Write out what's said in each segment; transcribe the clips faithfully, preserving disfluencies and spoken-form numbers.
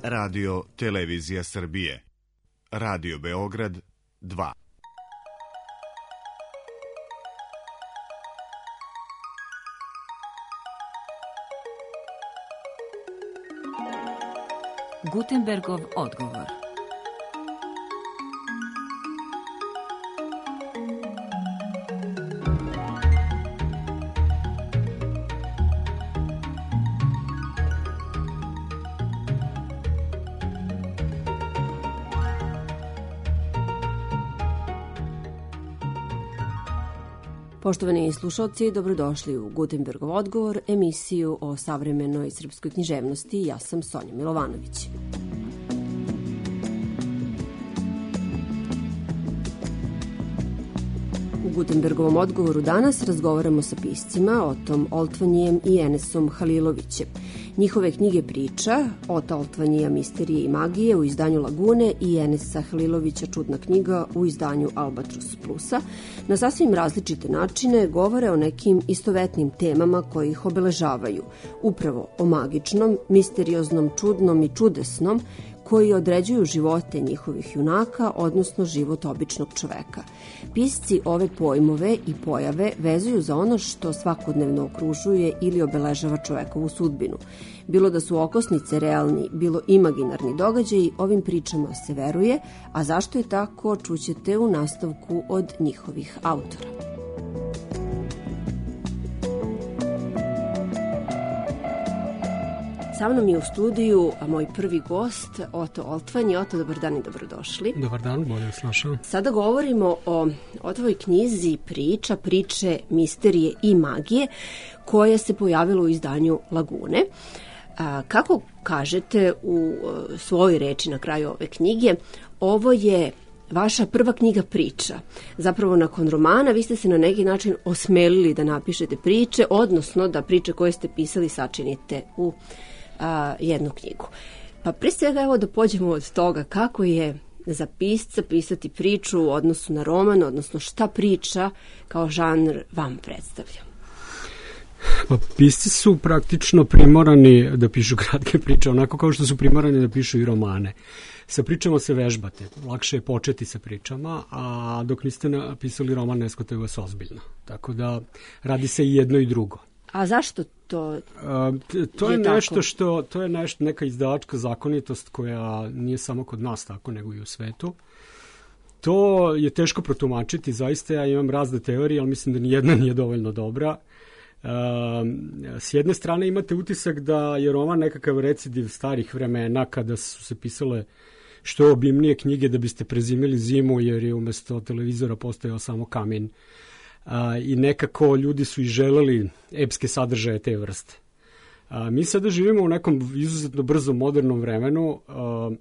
Radio Televizija Srbije. Radio Beograd dva. Gutenbergov odgovor. Poštovani slušalci, dobrodošli u Gutenbergov odgovor, emisiju o savremenoj srpskoj književnosti. Ja sam Sonja Milovanović. U Gutenbergovom odgovoru danas razgovaramo sa piscima Otom Oltvanjijem i Enesom Halilovićem. Njihove knjige priča, Ota Oltvanjija Misterije i magije u izdanju Lagune i Enesa Halilovića Čudna knjiga u izdanju Albatros Plusa, na sasvim različite načine govore o nekim istovetnim temama koji ih obeležavaju, upravo o magičnom, misterioznom, čudnom i čudesnom, koji određuju živote njihovih junaka, odnosno život običnog čoveka. Pisci ove pojmove i pojave vezuju za ono što svakodnevno okružuje ili obeležava čovekovu sudbinu. Bilo da su okosnice realni, bilo imaginarni događaji, ovim pričama se veruje, a zašto je tako, čućete u nastavku od njihovih autora. Sa mnom je u studiju moj prvi gost, Oto Oltvanji. Oto, dobar dan i dobrodošli. Dobar dan, bolje vas našao. Sada govorimo o Otovoj knjizi priča, priče, misterije i magije, koja se pojavila u izdanju Lagune. A, kako kažete u svojoj reči na kraju ove knjige, ovo je vaša prva knjiga priča. Zapravo nakon romana vi ste se na neki način osmelili da napišete priče, odnosno da priče koje ste pisali sačinite u a, jednu knjigu. Pa pre svega evo da pođemo od toga kako je za pisca pisati priču u odnosu na roman, odnosno šta priča kao žanr vam predstavlja. Pa pisci su praktično primorani da pišu kratke priče, onako kao što su primorani da pišu i romane. Sa pričama se vežbate, lakše je početi sa pričama, a dok niste napisali roman ne shvataju vas ozbiljno. Tako da radi se i jedno i drugo. A zašto to a, to je, je nešto tako? što to je nešto neka izdavačka zakonitost koja nije samo kod nas tako, nego i u svetu. To je teško protumačiti, zaista ja imam razne teorije, ali mislim da nijedna nije dovoljno dobra. Uh, s jedne strane imate utisak da je roman nekakav recidiv starih vremena kada su se pisale što obimnije knjige da biste prezimili zimu jer je umesto televizora postojao samo kamin uh, i nekako ljudi su i želeli epske sadržaje te vrste. Uh, mi sada živimo u nekom izuzetno brzom modernom vremenu uh,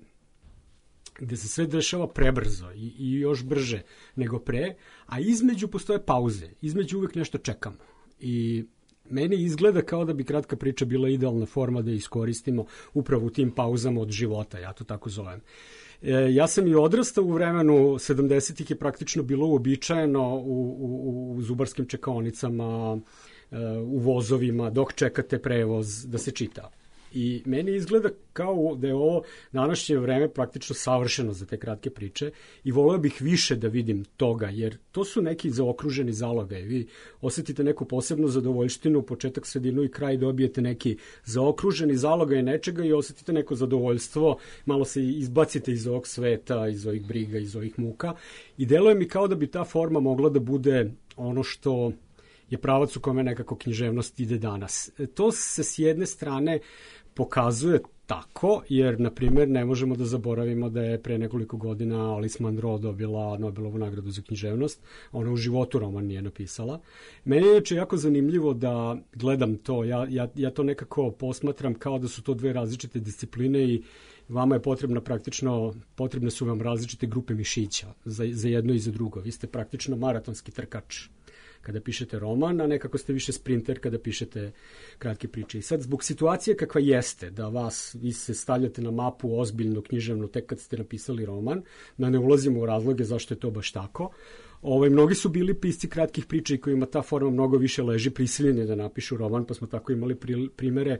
gde se sve dešava prebrzo i, i još brže nego pre, a između postoje pauze, između uvek nešto čekamo. I meni izgleda kao da bi kratka priča bila idealna forma da iskoristimo upravo u tim pauzama od života, ja to tako zovem. E, ja sam i odrastao u vremenu, sedamdesetih je praktično bilo uobičajeno u, u, u zubarskim čekaonicama, u vozovima, dok čekate prevoz da se čita. I meni izgleda kao da je ovo današnje vreme praktično savršeno za te kratke priče i voleo bih više da vidim toga, jer to su neki zaokruženi zalogaj. Vi osetite neku posebnu zadovoljštinu, početak, sredinu i kraj, dobijete neki zaokruženi zalogaj nečega i osetite neko zadovoljstvo, malo se izbacite iz ovog sveta, iz ovih briga, iz ovih muka i deluje mi kao da bi ta forma mogla da bude ono što je pravac u kome nekako književnost ide danas. To se s jedne strane pokazuje tako, jer, na primjer, ne možemo da zaboravimo da je pre nekoliko godina Alice Munro dobila Nobelovu nagradu za književnost. Ona u životu roman nije napisala. Meni je inače jako zanimljivo da gledam to. Ja, ja, ja to nekako posmatram kao da su to dve različite discipline i vama je potrebna praktično, potrebne su vam različite grupe mišića za, za jedno i za drugo. Vi ste praktično maratonski trkač kada pišete roman, a nekako ste više sprinter kada pišete kratke priče. I sad, zbog situacije kakva jeste, da vas, vi se stavljate na mapu ozbiljno književno tek kad ste napisali roman, da ne ulazimo u razloge zašto je to baš tako, Ovaj, mnogi su bili pisci kratkih priča i kojima ta forma mnogo više leži, prisiljeni da napišu roman, pa smo tako imali primere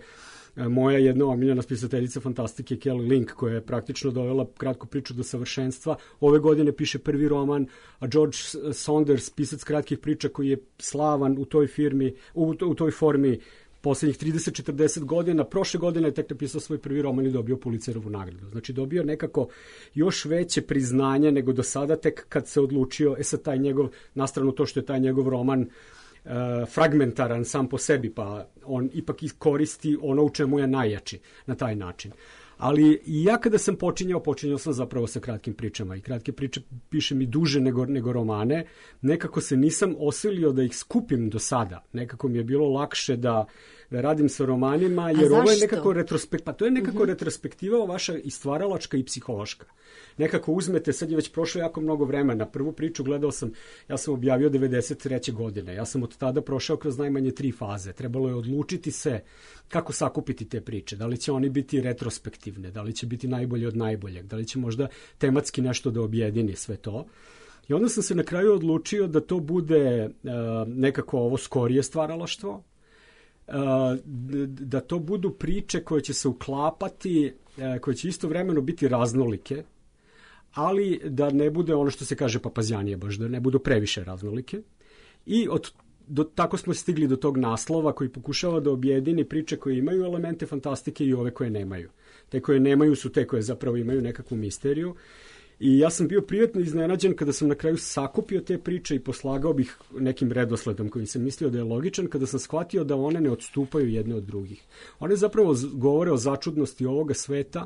moja jedna omiljena spisateljica fantastike Kelly Link, koja je praktično dovela kratku priču do savršenstva. Ove godine piše prvi roman, a George Saunders, pisac kratkih priča koji je slavan u toj firmi, u, u toj formi poslednjih trideset četrdeset godina, prošle godine je tek napisao svoj prvi roman i dobio Pulitzerovu nagradu. Znači dobio nekako još veće priznanje nego do sada, tek kad se odlučio, e sad taj njegov, nastranu to što je taj njegov roman uh, fragmentaran sam po sebi, pa on ipak koristi ono u čemu je najjači na taj način. Ali i ja kada sam počinjao, počinjao sam zapravo sa kratkim pričama i kratke priče pišem i duže nego, nego romane. Nekako se nisam osilio da ih skupim do sada. Nekako mi je bilo lakše da, da radim sa romanima, jer ovo je nekako retrospekt, pa to je nekako uh-huh. retrospektiva vaša i stvaralačka i psihološka. Nekako uzmete, sad je već prošlo jako mnogo vremena. Prvu priču gledao sam, ja sam objavio devedeset treće godine. Ja sam od tada prošao kroz najmanje tri faze. Trebalo je odlučiti se kako sakupiti te priče. Da li će oni biti retrospektivne, da li će biti najbolje od najboljeg, da li će možda tematski nešto da objedini sve to. I onda sam se na kraju odlučio da to bude uh, nekako ovo skorije stvaralaštvo, uh, da to budu priče koje će se uklapati, uh, koje će istovremeno biti raznolike, ali da ne bude ono što se kaže papazjanije, baš da ne budu previše raznolike. I od Do, tako smo stigli do tog naslova koji pokušava da objedini priče koje imaju elemente fantastike i ove koje nemaju. Te koje nemaju su te koje zapravo imaju nekakvu misteriju. I ja sam bio prijatno iznenađen kada sam na kraju sakupio te priče i poslagao bih nekim redosledom koji sam mislio da je logičan, kada sam shvatio da one ne odstupaju jedne od drugih. One zapravo govore o začudnosti ovoga sveta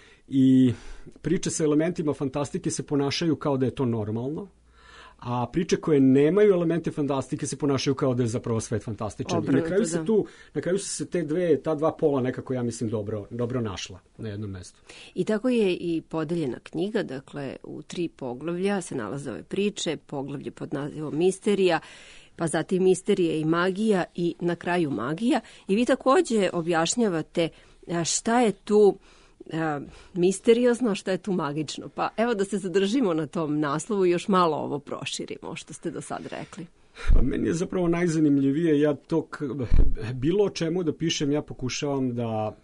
i priče sa elementima fantastike se ponašaju kao da je to normalno, a priče koje nemaju elemente fantastike se ponašaju kao da je zapravo svet fantastičan. Obrnuto, I na kraju se da. tu, na kraju su se te dve, ta dva pola nekako, ja mislim, dobro, dobro našla na jednom mestu. I tako je i podeljena knjiga, dakle, u tri poglavlja se nalaze ove priče, poglavlje pod nazivom Misterija, pa zatim Misterija i magija i na kraju magija. I vi takođe objašnjavate šta je tu E, misteriozno, šta je tu magično. Pa evo da se zadržimo na tom naslovu i još malo ovo proširimo, što ste do sad rekli. Pa meni je zapravo najzanimljivije, ja to bilo o čemu da pišem, ja pokušavam da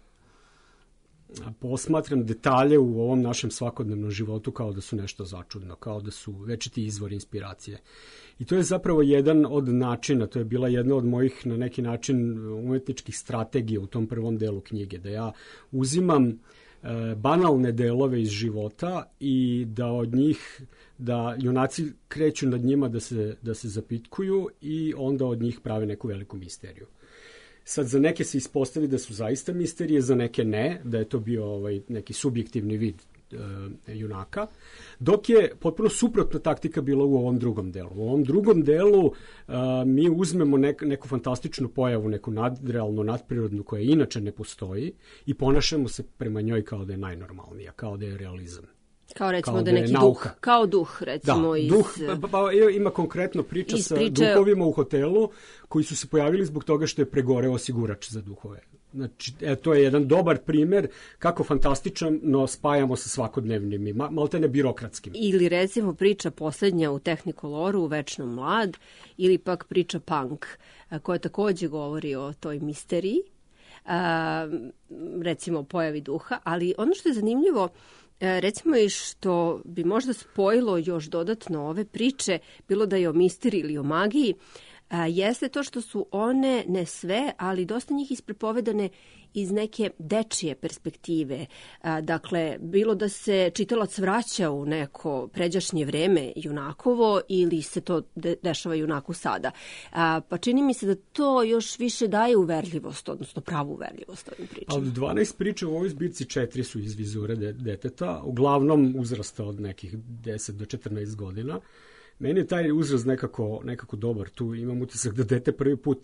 posmatram detalje u ovom našem svakodnevnom životu kao da su nešto začudno, kao da su večiti izvor inspiracije. I to je zapravo jedan od načina, to je bila jedna od mojih na neki način umetničkih strategija u tom prvom delu knjige, da ja uzimam banalne delove iz života i da od njih, da junaci kreću nad njima da se, da se zapitkuju i onda od njih prave neku veliku misteriju. Sad, za neke se ispostavi da su zaista misterije, za neke ne, da je to bio ovaj, neki subjektivni vid e, junaka, dok je potpuno suprotna taktika bila u ovom drugom delu. U ovom drugom delu e, mi uzmemo nek, neku fantastičnu pojavu, neku nadrealnu, nadprirodnu koja inače ne postoji i ponašamo se prema njoj kao da je najnormalnija, kao da je realizam. Kao recimo kao da je neki duh, kao duh recimo da, iz... duh, pa, pa, ima konkretno priča sa priče... duhovima u hotelu koji su se pojavili zbog toga što je pregoreo osigurač za duhove. Znači, e, to je jedan dobar primer kako fantastično spajamo sa svakodnevnim i maltene birokratskim. Ili recimo priča poslednja u Technikoloru, Večno mlad, ili pak priča Punk, koja takođe govori o toj misteriji, a, recimo pojavi duha, ali ono što je zanimljivo, recimo i što bi možda spojilo još dodatno ove priče, bilo da je o misteriji ili o magiji, jeste to što su one, ne sve, ali dosta njih isprepovedane iz neke dečije perspektive. Dakle, bilo da se čitalac vraća u neko pređašnje vreme junakovo ili se to de- dešava junaku sada. Pa čini mi se da to još više daje uverljivost, odnosno pravu uverljivost ovim pričama. Ali dvanaest priča u ovoj zbirci, četiri su iz vizure de- deteta, uglavnom uzrasta od nekih deset do četrnaest godina. Meni je taj uzrast nekako, nekako dobar. Tu imam utisak da dete prvi put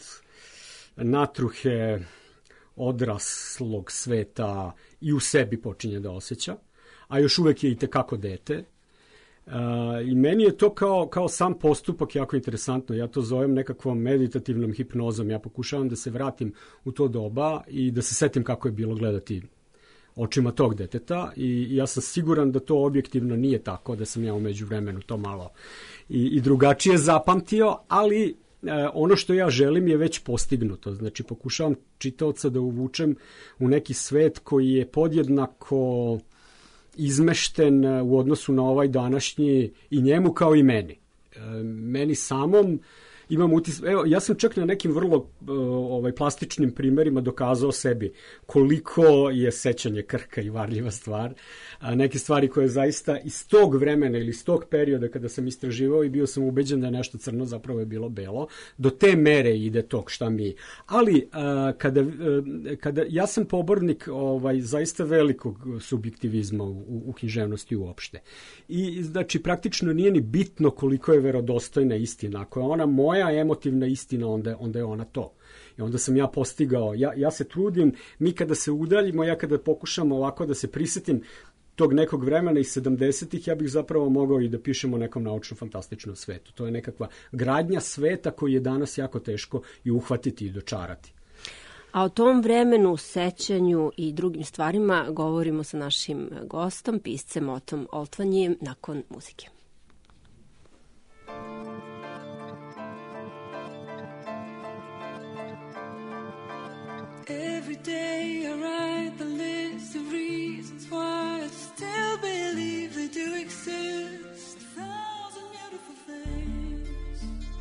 natruhe odraslog sveta i u sebi počinje da osjeća, a još uvek je i tekako dete. Uh, I meni je to kao, kao sam postupak jako interesantno. Ja to zovem nekakvom meditativnom hipnozom. Ja pokušavam da se vratim u to doba i da se setim kako je bilo gledati očima tog deteta i ja sam siguran da to objektivno nije tako, da sam ja umeđu vremenu to malo i, i drugačije zapamtio, ali ono što ja želim je već postignuto. Znači, pokušavam čitaoca da uvučem u neki svet koji je podjednako izmešten u odnosu na ovaj današnji i njemu kao i meni. Meni samom imam utis... Evo, ja sam čak na nekim vrlo ovaj, plastičnim primerima dokazao sebi koliko je sećanje krhka i varljiva stvar. A neke stvari koje zaista iz tog vremena ili iz tog perioda kada sam istraživao i bio sam ubeđen da je nešto crno, zapravo je bilo belo. Do te mere ide tog šta mi... Ali a, kada, a, kada... Ja sam pobornik ovaj, zaista velikog subjektivizma u, u književnosti uopšte. I znači praktično nije ni bitno koliko je verodostojna istina. Ako je ona moja moja emotivna istina, onda, onda je ona to. I onda sam ja postigao, ja, ja se trudim, mi kada se udaljimo, ja kada pokušam ovako da se prisetim tog nekog vremena iz sedamdesetih, ja bih zapravo mogao i da pišem o nekom naučno-fantastičnom svetu. To je nekakva gradnja sveta koji je danas jako teško i uhvatiti i dočarati. A o tom vremenu, sećanju i drugim stvarima govorimo sa našim gostom, piscem Otom Oltvanjijem, nakon muzike. Every day I write the list of reasons why I still believe they do exist. A thousand beautiful things.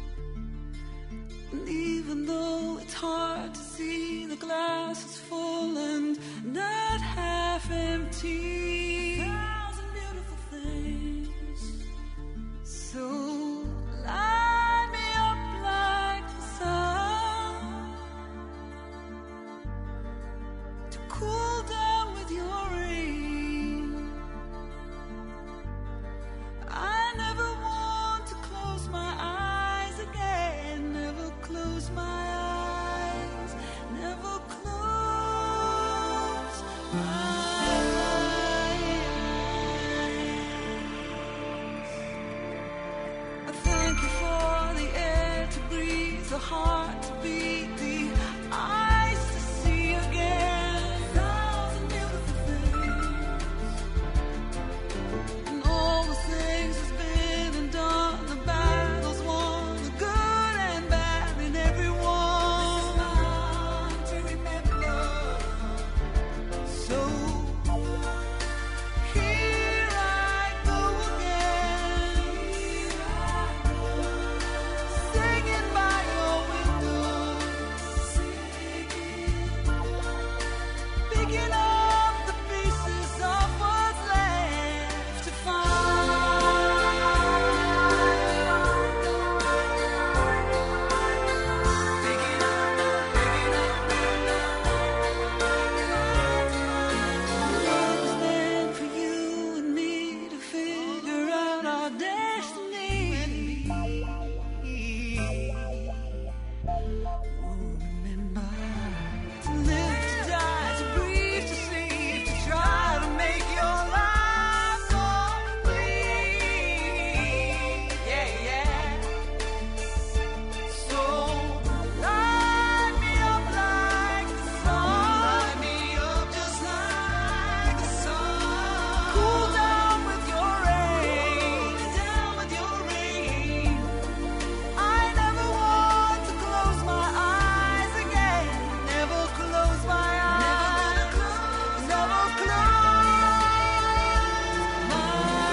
And even though it's hard to see, the glass is full and not half empty. A thousand beautiful things. So light me up like the sun, to cool down with your rain. I never want to close my eyes again. Never close my eyes. Never close my eyes. I thank you for the air to breathe, the heart to beat, the eyes to see again. Thousand beautiful things, and all the things that's been and done, the battles won, the good and bad in everyone. To remember. So here I go again, singing by your window, picking up the pieces of what's left to find. Picking up, picking up, love is meant for you and me to figure out our destiny. Remember to live, to die, to breathe, to sleep, to try to make your life complete. Yeah, yeah. So light me up like the sun. Light me up just like the sun. Cool down with your rain. Down with your rain. I never want to close my eyes again. Never close my eyes. Never close my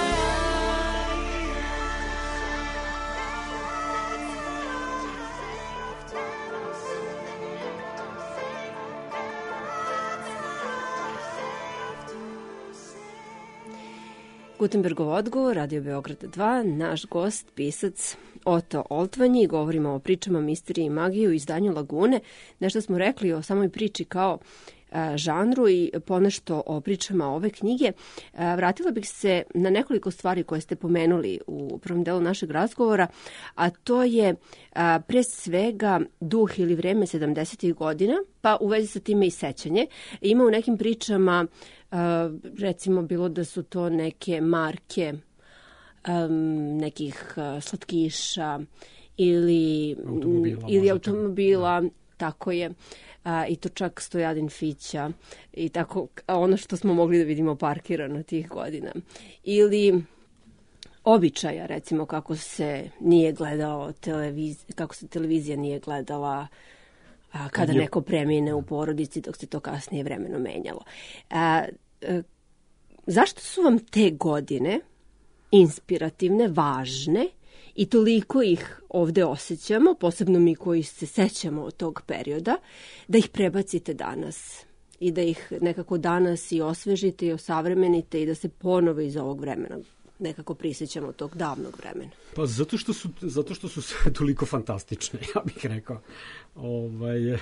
Gutenbergov odgovor, Radio Beograd dva, naš gost, pisac Oto Oltvanji. Govorimo o pričama, misteriji i magiji u izdanju Lagune. Nešto smo rekli o samoj priči kao a, žanru i ponešto o pričama ove knjige. A, vratila bih se na nekoliko stvari koje ste pomenuli u prvom delu našeg razgovora, a to je a, pre svega duh ili vreme sedamdesetih godina, pa u vezi sa time i sećanje. Ima u nekim pričama, a, recimo bilo da su to neke marke um, nekih uh, slatkiša ili automobila, ili možda automobila, da. Tako je. A, i to čak Stojadin Fića i tako ono što smo mogli da vidimo parkirano tih godina. Ili običaja, recimo kako se nije gledao televiz... kako se televizija nije gledala a, kada je... neko premine u porodici, dok se to kasnije vremenom menjalo. A, a, zašto su vam te godine inspirativne, važne i toliko ih ovde osjećamo, posebno mi koji se sećamo od tog perioda, da ih prebacite danas i da ih nekako danas i osvežite i osavremenite i da se ponovo iz ovog vremena nekako prisjećamo tog davnog vremena? Pa zato što su, zato što su sve toliko fantastične, ja bih rekao. Ovaj,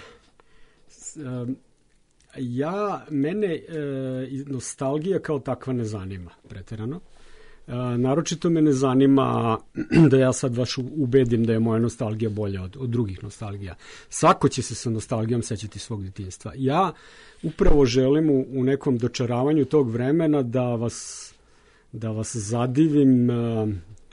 ja, mene e, nostalgija kao takva ne zanima preterano. E, naročito me ne zanima da ja sad vaš ubedim da je moja nostalgija bolja od, od drugih nostalgija. Svako će se sa nostalgijom sećati svog djetinjstva. Ja upravo želim u, u nekom dočaravanju tog vremena da vas da vas zadivim uh,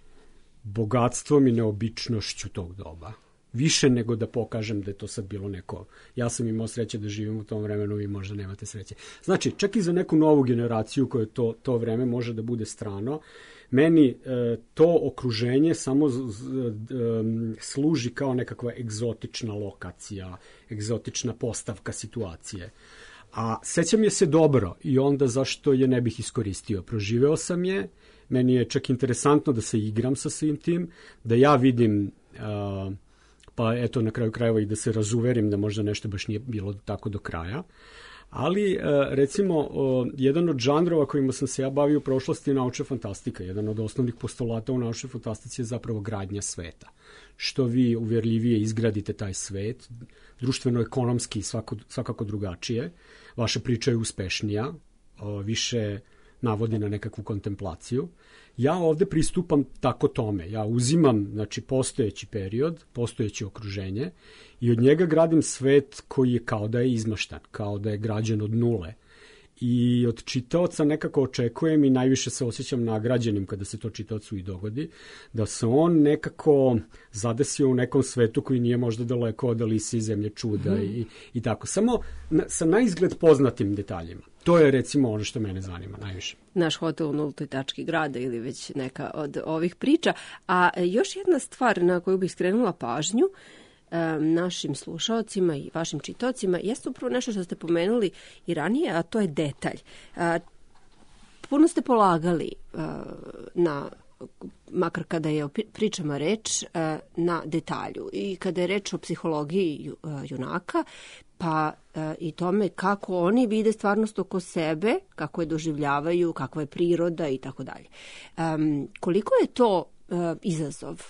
bogatstvom i neobičnošću tog doba. Više nego da pokažem da je to sad bilo neko... Ja sam imao sreće da živim u tom vremenu, vi možda nemate sreće. Znači, čak i za neku novu generaciju koje to, to vreme može da bude strano, meni uh, to okruženje samo z, z, um, služi kao nekakva egzotična lokacija, egzotična postavka situacije. A sećam je se dobro i onda zašto je ne bih iskoristio. Proživeo sam je, meni je čak interesantno da se igram sa svim tim, da ja vidim, uh, pa eto na kraju krajeva i da se razuverim da možda nešto baš nije bilo tako do kraja. Ali uh, recimo uh, jedan od žanrova kojima sam se ja bavio u prošlosti je naučna fantastika. Jedan od osnovnih postulata u naučnoj fantastici je zapravo gradnja sveta. Što vi uvjerljivije izgradite taj svet, društveno-ekonomski svako, svakako drugačije, vaša priča je uspešnija, više navodi na nekakvu kontemplaciju. Ja ovde pristupam tako tome. Ja uzimam znači, postojeći period, postojeće okruženje i od njega gradim svet koji je kao da je izmaštan, kao da je građen od nule. I od čitaoca nekako očekujem i najviše se osjećam nagrađenim kada se to čitaocu i dogodi, da se on nekako zadesio u nekom svetu koji nije možda daleko od Alise i Zemlje čuda mm. i, i tako. Samo na, sa naizgled poznatim detaljima. To je recimo ono što mene zanima najviše. Naš hotel u nultoj tački grada ili već neka od ovih priča. A još jedna stvar na koju bih skrenula pažnju našim slušaocima i vašim čitaocima jeste upravo nešto što ste pomenuli i ranije, a to je detalj. Puno ste polagali na, makar kada je o pričama reč, na detalju i kada je reč o psihologiji junaka, pa i tome kako oni vide stvarnost oko sebe, kako je doživljavaju, kakva je priroda i tako dalje. Koliko je to izazov?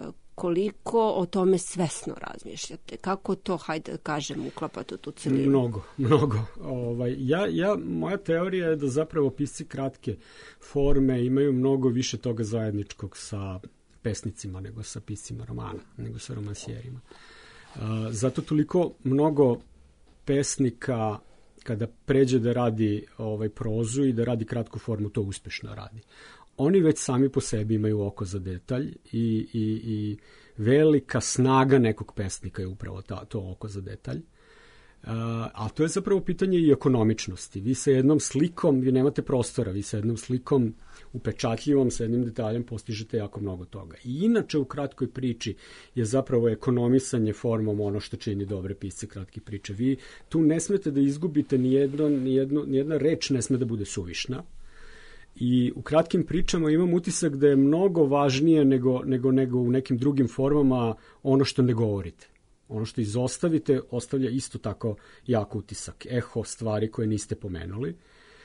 Koliko o tome svesno razmišljate? Kako to, hajde da kažem, uklapate u tu celinu? Mnogo, mnogo. Ovaj, ja, ja, moja teorija je da zapravo pisci kratke forme imaju mnogo više toga zajedničkog sa pesnicima nego sa piscima romana, nego sa romansijerima. Uh, zato toliko mnogo pesnika kada pređe da radi ovaj, prozu i da radi kratku formu, to uspešno radi. Oni već sami po sebi imaju oko za detalj i, i, i velika snaga nekog pesnika je upravo ta, to oko za detalj. Uh, a to je zapravo pitanje i ekonomičnosti. Vi sa jednom slikom, vi nemate prostora, vi sa jednom slikom upečatljivom, sa jednim detaljem postižete jako mnogo toga. I inače u kratkoj priči je zapravo ekonomisanje formom ono što čini dobre pisce kratke priče. Vi tu ne smete da izgubite nijedno, nijedno, nijedna reč ne sme da bude suvišna. I u kratkim pričama imam utisak da je mnogo važnije nego, nego, nego u nekim drugim formama ono što ne govorite. Ono što izostavite ostavlja isto tako jak utisak, eho stvari koje niste pomenuli.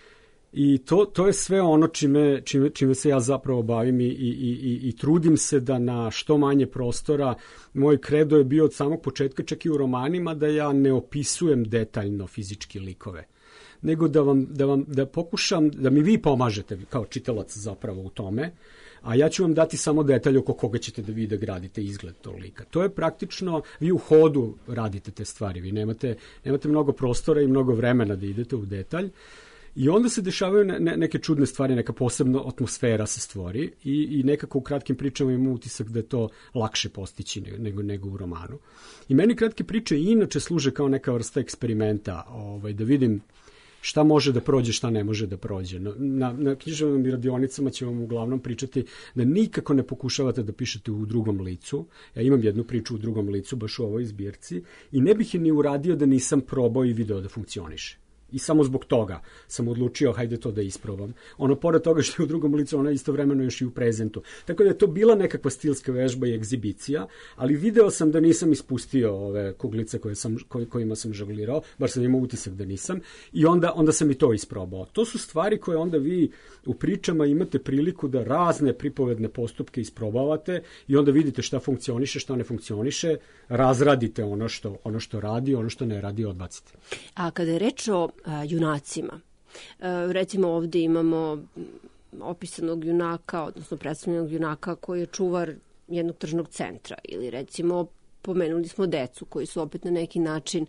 I to, to je sve ono čime, čime, čime se ja zapravo bavim i, i, i, i trudim se da na što manje prostora, moj kredo je bio od samog početka čak i u romanima da ja ne opisujem detaljno fizički likove, nego da vam, da vam da pokušam, da mi vi pomažete kao čitalac zapravo u tome, a ja ću vam dati samo detalj oko koga ćete da vi da gradite izgled tog lika. To je praktično, vi u hodu radite te stvari, vi nemate, nemate mnogo prostora i mnogo vremena da idete u detalj. I onda se dešavaju ne, ne, neke čudne stvari, neka posebna atmosfera se stvori i, i nekako u kratkim pričama imam utisak da je to lakše postići nego, nego u romanu. I meni kratke priče inače služe kao neka vrsta eksperimenta, ovaj, da vidim šta može da prođe, šta ne može da prođe. Na, na književnim radionicama ćemo vam uglavnom pričati da nikako ne pokušavate da pišete u drugom licu. Ja imam jednu priču u drugom licu, baš u ovoj zbirci, i ne bih je ni uradio da nisam probao i video da funkcioniše. I samo zbog toga sam odlučio, hajde to da isprobam. Ono, pored toga što je u drugom licu, ona istovremeno još i u prezentu. Tako da je to bila nekakva stilska vežba i egzibicija, ali video sam da nisam ispustio ove kuglice koje sam, koj, kojima sam žonglirao, bar sam imao utisak da nisam, i onda, onda sam i to isprobao. To su stvari koje onda vi u pričama imate priliku da razne pripovedne postupke isprobavate i onda vidite šta funkcioniše, šta ne funkcioniše, razradite ono što, ono što radi, ono što ne radi, odbacite. A kada je reč o a, junacima, a, recimo ovdje imamo opisanog junaka, odnosno predstavljenog junaka koji je čuvar jednog tržnog centra, ili recimo pomenuli smo decu koji su opet na neki način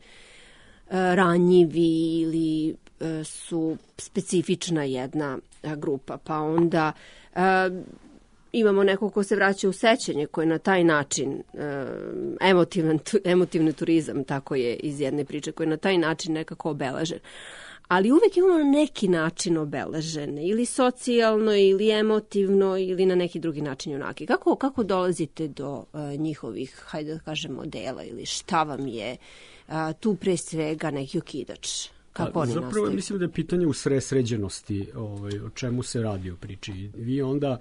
a, ranjivi ili a, su specifična jedna a, grupa, pa onda a, imamo nekog ko se vraća u sećanje, koji na taj način, e, emotivan, emotivni turizam, tako je iz jedne priče, koji je na taj način nekako obeležen. Ali uvek imamo na neki način obeležene, ili socijalno, ili emotivno, ili na neki drugi način junaki. Kako, kako dolazite do e, njihovih, hajde da kažem, modela, ili šta vam je a, tu pre svega neki okidač? Kako oni Zapravo nastaju? Mislim da je pitanje u sredsređenosti, ovaj, o čemu se radi u priči. Vi onda...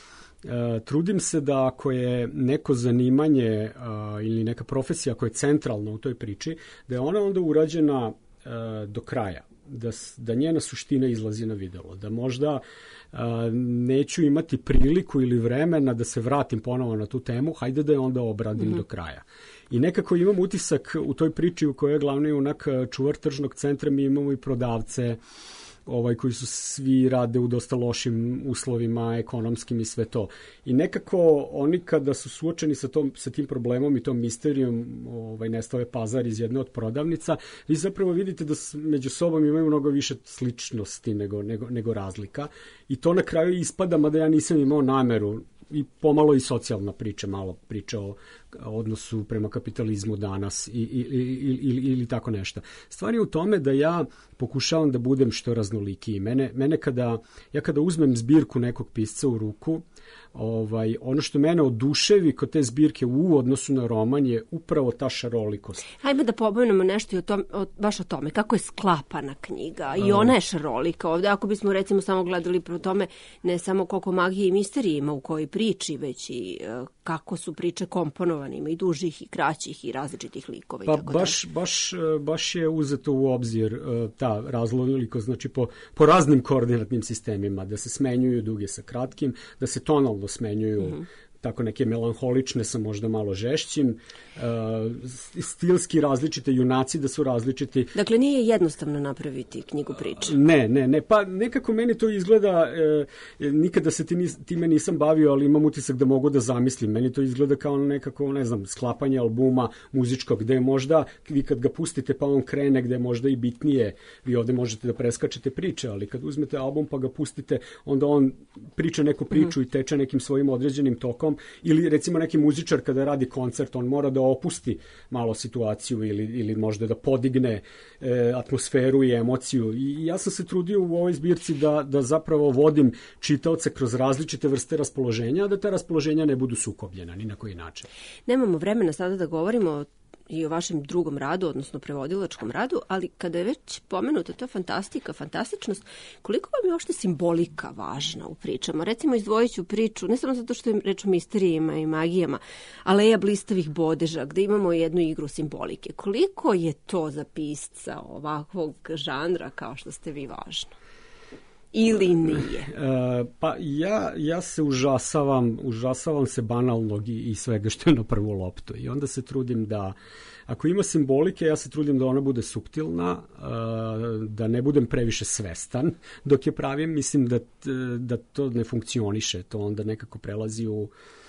E, trudim se da ako je neko zanimanje a, ili neka profesija koja je centralna u toj priči, da je ona onda urađena a, do kraja, da, da njena suština izlazi na videlo, da možda a, neću imati priliku ili vremena da se vratim ponovo na tu temu, hajde da je onda obradim mm-hmm. do kraja. I nekako imam utisak u toj priči u kojoj je glavni junak čuvar tržnog centra, mi imamo i prodavce, ovaj, koji su svi rade u dosta lošim uslovima, ekonomskim i sve to. I nekako oni kada su suočeni sa, tom, sa tim problemom i tom misterijom, ovaj, nestao je pazar iz jedne od prodavnica, vi zapravo vidite da među sobom imaju mnogo više sličnosti nego, nego, nego razlika. I to na kraju ispada, mada ja nisam imao nameru, i pomalo i socijalna priča, malo priča o odnosu prema kapitalizmu danas i, i, i, ili, ili tako nešto. Stvar je u tome da ja pokušavam da budem što raznoliki. Mene, mene kada, ja kada uzmem zbirku nekog pisca u ruku, ovaj, ono što mene oduševi kod te zbirke u odnosu na roman je upravo ta šarolikost. Hajde da pomenemo nešto i o tom, o, baš o tome, kako je sklapana knjiga. I ona je šarolika ovde. Ako bismo recimo samo gledali pro tome, ne samo koliko magije i misterije ima u kojoj priči, već i uh, kako su priče komponovane, ima i dužih i kraćih i različitih likova. Pa i tako baš, baš, baš je uzeto u obzir uh, ta razlolikost, znači po, po raznim koordinatnim sistemima, da se smenjuju duge sa kratkim, da se tonalno smenjuju mm-hmm. tako neke melanholične sa možda malo žešćim, uh, stilski različite junaci da su različiti. Dakle, nije jednostavno napraviti knjigu priče. Ne, ne, ne, pa nekako meni to izgleda, e, nikada se ti nis, time nisam bavio, ali imam utisak da mogu da zamislim. Meni to izgleda kao nekako, ne znam, sklapanje albuma muzičkog, gde je možda, vi kad ga pustite pa on krene, gde je možda i bitnije, vi ovde možete da preskačete priče, ali kad uzmete album pa ga pustite, onda on priča neku priču mm. i teče nekim svojim određenim tokom. Ili recimo neki muzičar kada radi koncert, on mora da opusti malo situaciju ili, ili možda da podigne e, atmosferu i emociju. I ja sam se trudio u ovoj zbirci da, da zapravo vodim čitaoce kroz različite vrste raspoloženja, a da ta raspoloženja ne budu sukobljena ni na koji način. Nemamo vremena sada da govorimo i o vašem drugom radu, odnosno prevodilačkom radu, ali kada je već pomenuta ta fantastika, fantastičnost, koliko vam je uopšte simbolika važna u pričama? Recimo, izdvojit ću priču, ne samo zato što je reč o misterijima i magijama, Aleja blistavih bodeža, gde imamo jednu igru simbolike. Koliko je to za pisca ovakvog žanra kao što ste vi važno? Ili nije? E, pa ja, ja se užasavam, užasavam se banalnog i, i svega što je na prvu loptu. I onda se trudim da, ako ima simbolike, ja se trudim da ona bude suptilna, e, da ne budem previše svestan dok je pravim. Mislim da, da to ne funkcioniše, to onda nekako prelazi u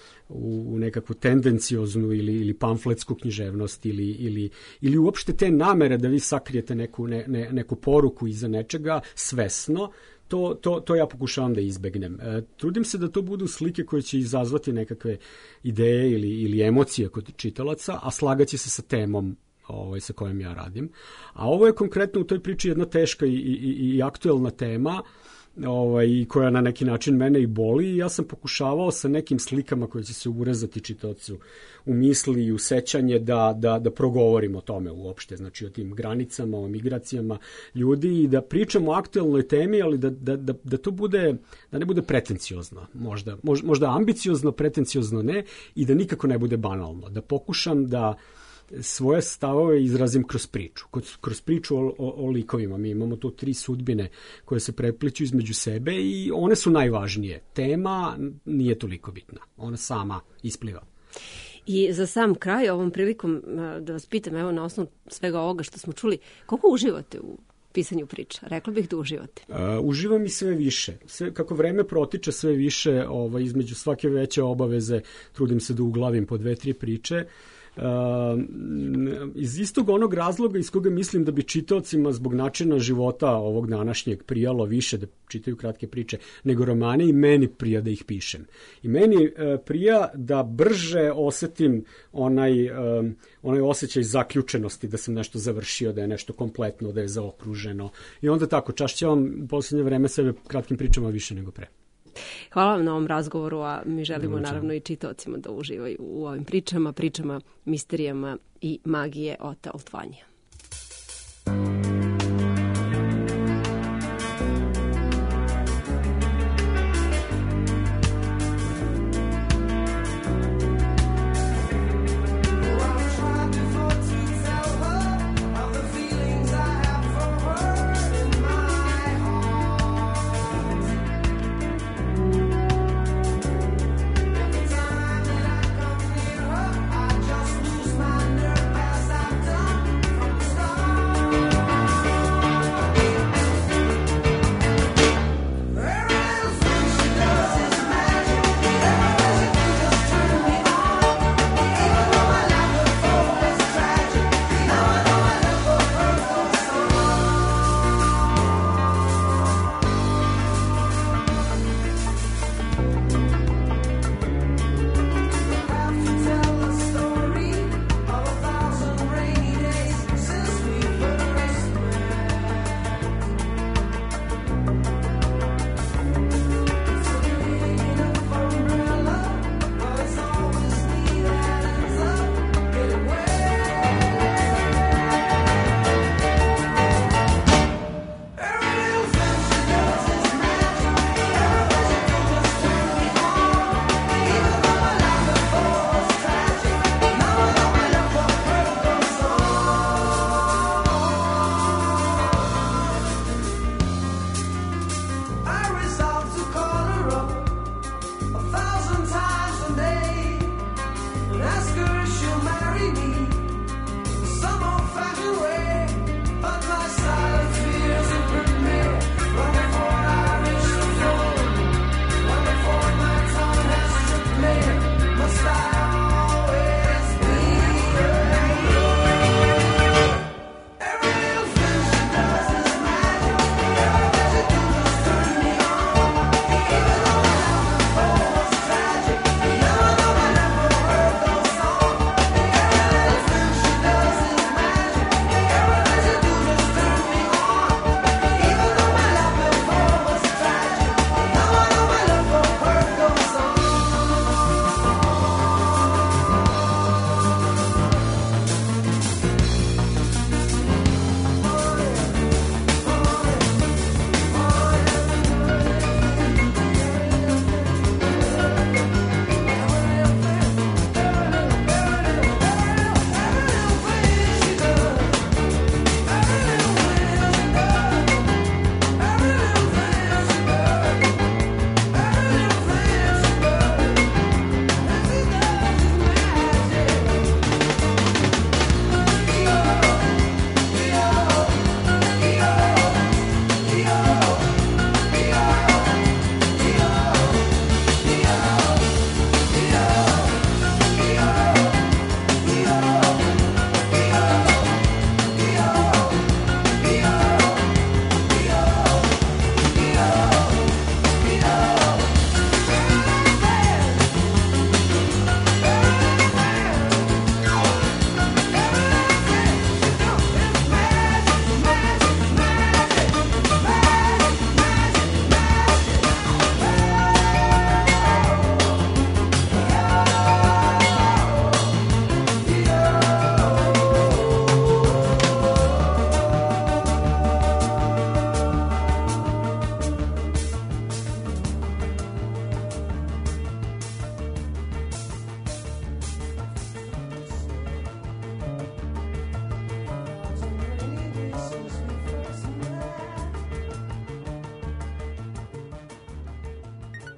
u nekakvu tendencioznu ili, ili pamfletsku književnost ili, ili, ili uopšte te namere da vi sakrijete neku, ne, ne, neku poruku iza nečega svesno, to, to, to ja pokušavam da izbegnem. E, trudim se da to budu slike koje će izazvati nekakve ideje ili, ili emocije kod čitalaca, a slagaće se sa temom ovaj, sa kojom ja radim. A ovo je konkretno u toj priči jedna teška i, i, i aktuelna tema, ovaj, koja na neki način mene i boli, i ja sam pokušavao sa nekim slikama koje će se urezati čitaocu u misli i u sećanje da, da, da progovorim o tome uopšte, znači o tim granicama, o migracijama ljudi i da pričamo o aktuelnoj temi, ali da, da, da, da to bude, da ne bude pretenciozno, možda, možda ambiciozno, pretenciozno ne, i da nikako ne bude banalno, da pokušam da svoje stavove izrazim kroz priču, kroz priču o, o, o likovima. Mi imamo tu tri sudbine koje se prepliću između sebe i one su najvažnije. Tema nije toliko bitna, ona sama ispliva. I za sam kraj, ovom prilikom da vas pitam, evo na osnovu svega ovoga što smo čuli, koliko uživate u pisanju priča? Rekla bih da uživate. Uh, uživam i sve više. Sve, kako vreme protiče sve više, ovaj, između svake veće obaveze trudim se da uglavim po dve, tri priče. Uh, iz istog onog razloga iz koga mislim da bi čitaocima zbog načina života ovog današnjeg prijalo više da čitaju kratke priče nego romane, i meni prija da ih pišem. I meni uh, prija da brže osetim onaj, um, onaj osjećaj zaključenosti, da sam nešto završio, da je nešto kompletno, da je zaokruženo. I onda tako, čašćavam u posljednje vreme sebe kratkim pričama više nego pre. Hvala vam na ovom razgovoru, a mi želimo naravno i čitaocima da uživaju u ovim pričama, pričama, misterijama i magije Ota Oltvanija. From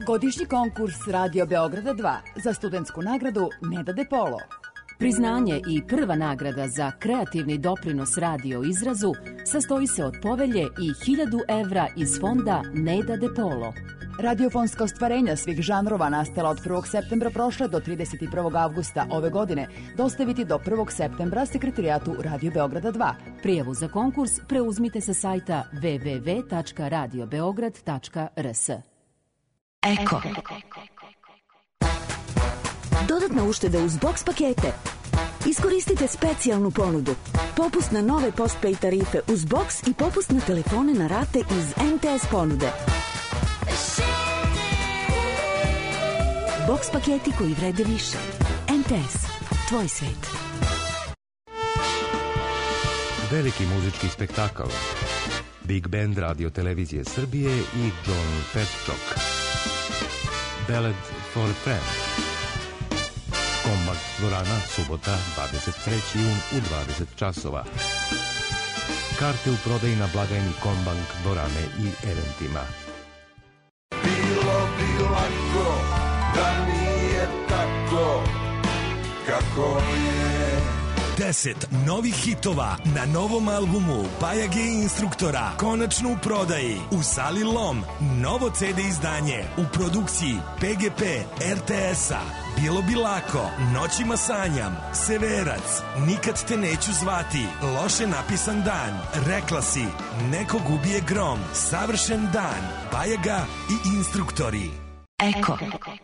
Godišnji konkurs Radio Beograda dva za studentsku nagradu Neda De Polo. Priznanje i prva nagrada za kreativni doprinos radio izrazu sastoji se od povelje i hiljadu evra iz fonda Neda De Polo. Radiofonska ostvarenja svih žanrova nastala od prvog septembra prošle do trideset prvog avgusta ove godine dostaviti do prvog septembra sekretarijatu Radio Beograda dva. Prijavu za konkurs preuzmite sa sajta w w w tačka radio beograd tačka r s. Eko. Dodatna ušteda uz box pakete. Iskoristite specijalnu ponudu. Popust na nove postpaid tarife uz box i popust na telefone na rate iz M T S ponude. Box paketi koji vrede više. M T S. Tvoj svet. Veliki muzički spektakl. Big Band Radio Televizije Srbije i John Petchok. Ballad for a Friend. Kombank dvorana, subota, dvadeset treći jun u dvadeset časova. Karte u prodaji na blagajni Kombank dvorane i eventima. Bilo bi lako da nije tako kako je. Deset novih hitova na novom albumu Bajage Instruktora konačno u prodaji u Sali Lom. Novo ce de izdanje u produkciji P G P R T S-a. Bilo bi lako, Noćima sanjam, Severac, Nikad te neću zvati, Loše napisan dan, Rekla si, Nekog ubije grom, Savršen dan, Bajaga i Instruktori. Eko.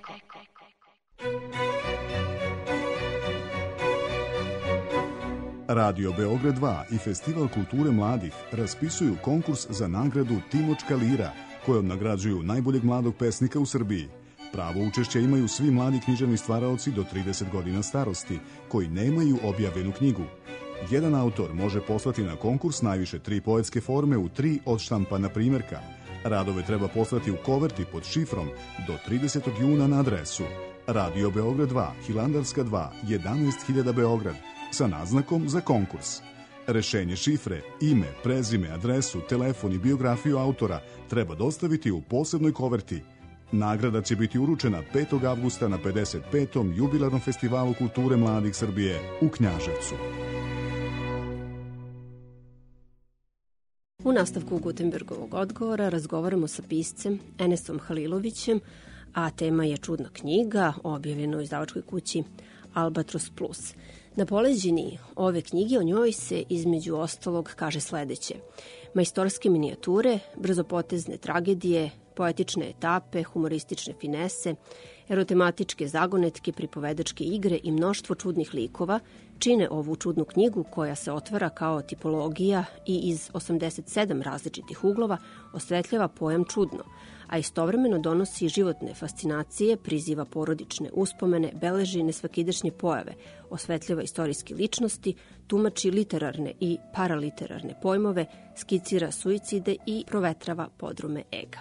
Radio Beograd dva i Festival kulture mladih raspisuju konkurs za nagradu Timočka lira, kojom nagrađuju najboljeg mladog pesnika u Srbiji. Pravo učešće imaju svi mladi književni stvaraoci do trideset godina starosti, koji nemaju objavljenu knjigu. Jedan autor može poslati na konkurs najviše tri poetske forme u tri odštampana primjerka. Radove treba poslati u koverti pod šifrom do tridesetog juna na adresu Radio Beograd dva, Hilandarska dva, jedanaest hiljada Beograd, sa naznakom za konkurs. Rešenje šifre, ime, prezime, adresu, telefon i biografiju autora treba dostaviti u posebnoj koverti. Nagrada će biti uručena petog avgusta na pedeset petom jubilarnom festivalu kulture mladih Srbije u Knjaževcu. U nastavku Gutenbergovog odgovora razgovaramo sa piscem Enesom Halilovićem, a tema je čudna knjiga, objavljena u izdavačkoj kući Albatros Plus. Na poleđini ove knjige o njoj se između ostalog kaže sledeće: majstorske minijature, brzopotezne tragedije, poetične etape, humoristične finese, erotematičke zagonetke, pripovedačke igre i mnoštvo čudnih likova čine ovu čudnu knjigu koja se otvara kao tipologija i iz osamdeset sedam različitih uglova osvetljava pojam čudno, a istovremeno donosi životne fascinacije, priziva porodične uspomene, beleži nesvakidašnje pojave, osvetljava istorijske ličnosti, tumači literarne i paraliterarne pojmove, skicira suicide i provetrava podrume ega.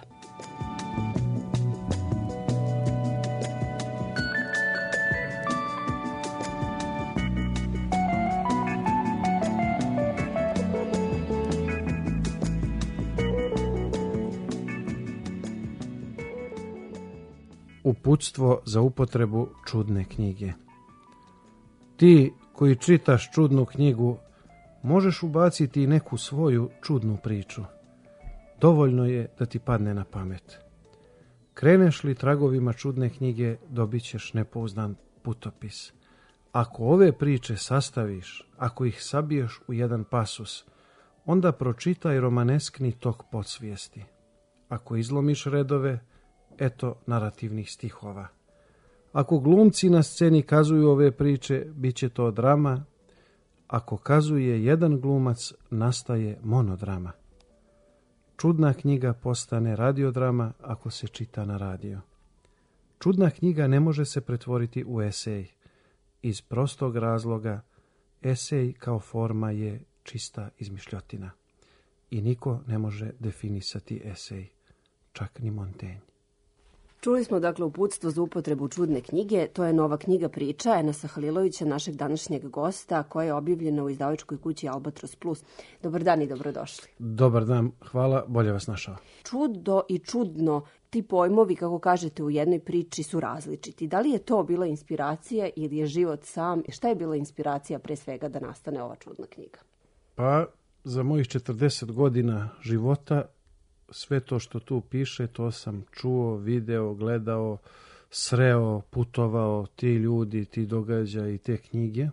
Uputstvo za upotrebu čudne knjige. Ti koji čitaš čudnu knjigu, možeš ubaciti neku svoju čudnu priču. Dovoljno je da ti padne na pamet. Kreneš li tragovima čudne knjige, dobit ćeš nepouzdan putopis. Ako ove priče sastaviš, ako ih sabiješ u jedan pasus, onda pročitaj romaneskni tok podsvijesti. Ako izlomiš redove, eto narativnih stihova. Ako glumci na sceni kazuju ove priče, bit će to drama. Ako kazuje jedan glumac, nastaje monodrama. Čudna knjiga postane radiodrama ako se čita na radio. Čudna knjiga ne može se pretvoriti u esej. Iz prostog razloga, esej kao forma je čista izmišljotina. I niko ne može definisati esej, čak ni Montaigne. Čuli smo dakle uputstvo za upotrebu čudne knjige. To je nova knjiga priča Enesa Halilovića, našeg današnjeg gosta, koja je objavljena u izdavačkoj kući Albatros Plus. Dobar dan i dobrodošli. Dobar dan, hvala, bolje vas našao. Čudo i čudno, ti pojmovi, kako kažete u jednoj priči, su različiti. Da li je to bila inspiracija ili je život sam? Šta je bila inspiracija pre svega da nastane ova čudna knjiga? Pa za mojih četrdeset godina života sve to što tu piše, to sam čuo, video, gledao, sreo, putovao, ti ljudi, ti događaji, te knjige.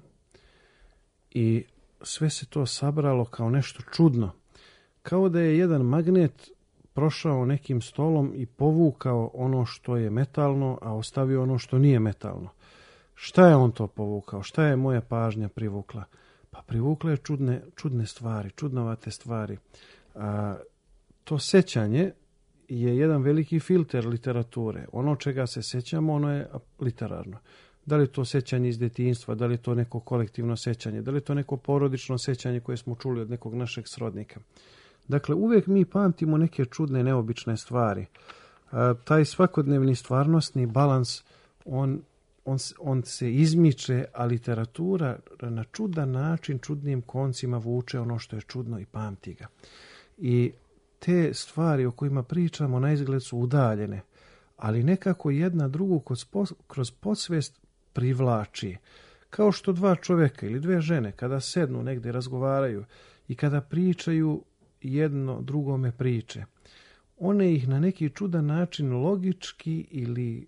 I sve se to sabralo kao nešto čudno. Kao da je jedan magnet prošao nekim stolom i povukao ono što je metalno, a ostavio ono što nije metalno. Šta je on to povukao? Šta je moja pažnja privukla? Pa privukla je čudne, čudne stvari, čudnovate stvari. A, to sećanje je jedan veliki filter literature. Ono čega se sećamo, ono je literarno. Da li je to sećanje iz detinjstva, da li je to neko kolektivno sećanje, da li je to neko porodično sećanje koje smo čuli od nekog našeg srodnika. Dakle, uvijek mi pamtimo neke čudne, neobične stvari. A, taj svakodnevni stvarnostni balans, on, on, on se izmiče, a literatura na čudan način, čudnim koncima vuče ono što je čudno i pamti ga. I te stvari o kojima pričamo na izgled su udaljene, ali nekako jedna drugu kroz podsvest privlači. Kao što dva čovjeka ili dve žene kada sednu negdje razgovaraju i kada pričaju jedno drugome priče, one ih na neki čudan način logički ili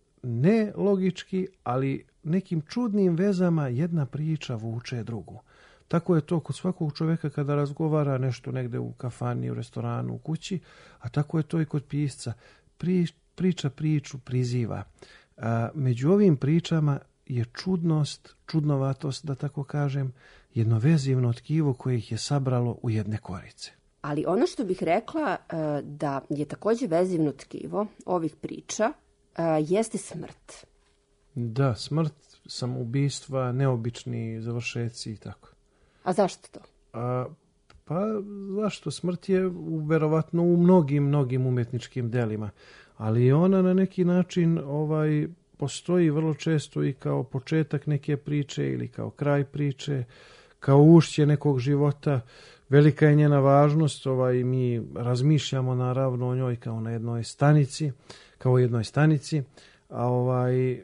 ne logički, ali nekim čudnim vezama jedna priča vuče drugu. Tako je to kod svakog čovjeka kada razgovara nešto negdje u kafani, u restoranu, u kući, a tako je to i kod pisca. Pri, priča priču priziva. A, među ovim pričama je čudnost, čudnovatost, da tako kažem, jedno vezivno tkivo koje ih je sabralo u jedne korice. Ali ono što bih rekla da je također vezivno tkivo ovih priča jeste smrt. Da, smrt, samoubistva, neobični završeci i tako. A zašto to? A, pa zašto? Smrt je verovatno u mnogim, mnogim umjetničkim delima, ali ona na neki način ovaj postoji vrlo često i kao početak neke priče ili kao kraj priče, kao ušće nekog života. Velika je njena važnost, ovaj, mi razmišljamo naravno o njoj kao na jednoj stanici, kao o jednoj stanici, a ovaj,